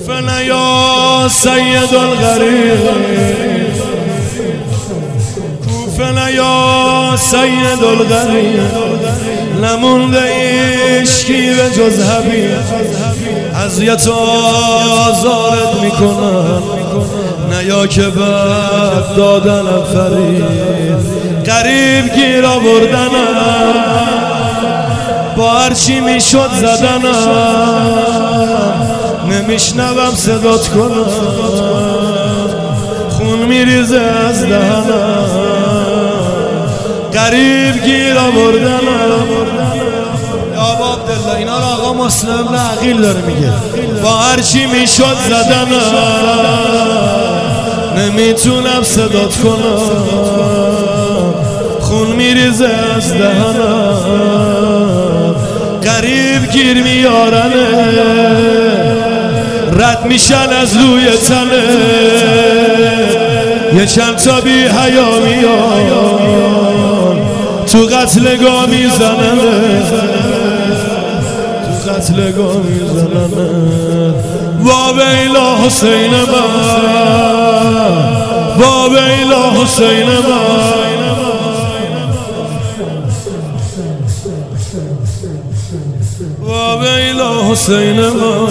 کوفه یا سید الغریب، کوفه یا سید الغریب، نمونده عشقی به جز حبیب. اذیت و آزارت میکنن نیا که بد دادنم فرید، غریب گیر آوردنم با هرچی میشد زدنم، نمیشنوم صدات کنم خون میریزه از دهنم، غریب گیر آوردنم. یا ابا عبدالله اینا رو آقا مسلم عقیل داره میگه، با هرچی میشد زدنم نمیتونم صدات کنم خون میریزه از دهنم، غریب گیر میارنه رد میشن از روی تنه، یه چند تا بی حیا میان تو قتلگاه میزننه، تو قتلگاه میزننه. وا ویلا حسین من، وا ویلا حسین من، وا ویلا حسین من،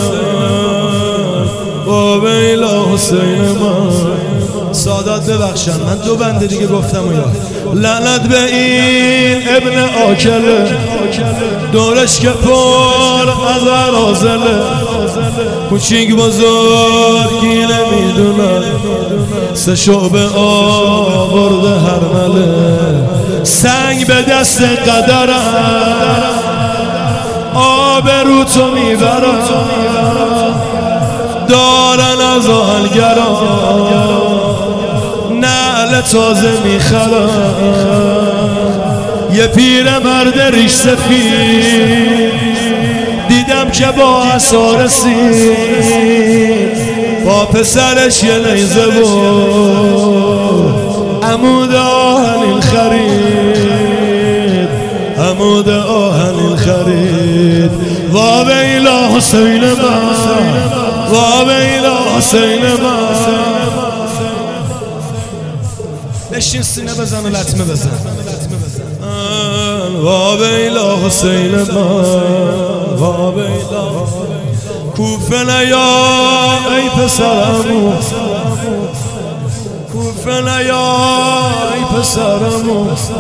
وا ویلا حسین من. سادات ببخشن من دو بنده دیگه گفتم یا لعنت به این ابن آکله، دورش که پر از عرازله، کوچیک بزرگی نمیدونن سه شعبه آورده هرمله، سنگ به دست قدرم آبرو تو میبرم، دارن از آهنگران نعل تازه میخرم، یه پیر مرد ریش سفید دیدم که با عصا رسید، با پسرش یه نیزه بود عمود آهنین خرید، عمود آهنین خرید. وا ویلا حسین من، وا ویلا حسین من. بشین سینه بزن و لطمه بزن. وا ویلا حسین من، وا ویلا کوفه نیا ای پسرمو، کوفه نیا ای پسرمو،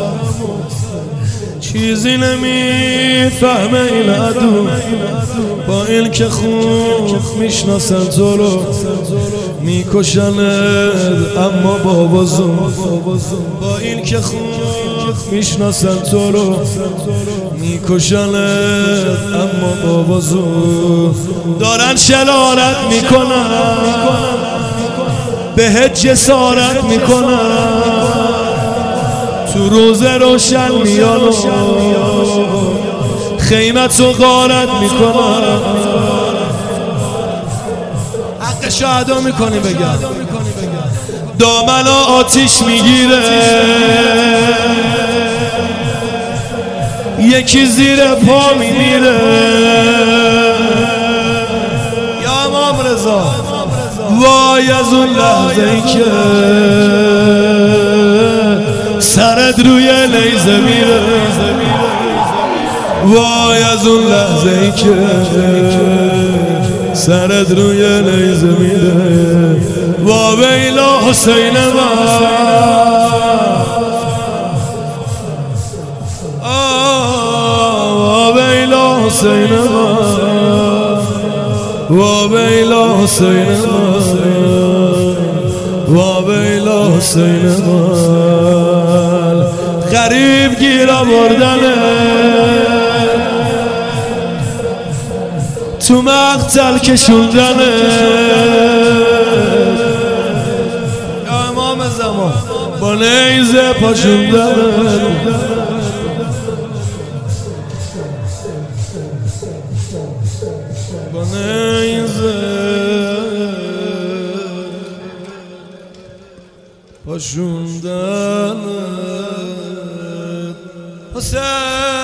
چیزی نمیفهمه این عدو، با این که خوب میشناسن تو رو میکشند اما با وضو، با این که خوب میشناسن تو رو میکشند اما با وضو، دارن شرارت میکنن بهت جسارت میکنن، تو روز روشن میان و خیمت و غارت میکنن، حق شهدا میکنی بگم، دامن آتیش میگیره یکی زیر پا میمیره. یا امام رضا وای از اون لحظه ای که سرت روی نیزه میره، وای از اون لحظه ای که سرت روی نیزه میره. وا ویلا حسین من، وا ویلا حسین من، وا ویلا حسین من، وا ویلا حسین من. غریب گیر آوردنه تو مقتل کشوندنه. یا امام زمان با نیزه پاشوندنه، با نیزه پاشوندنه. حسین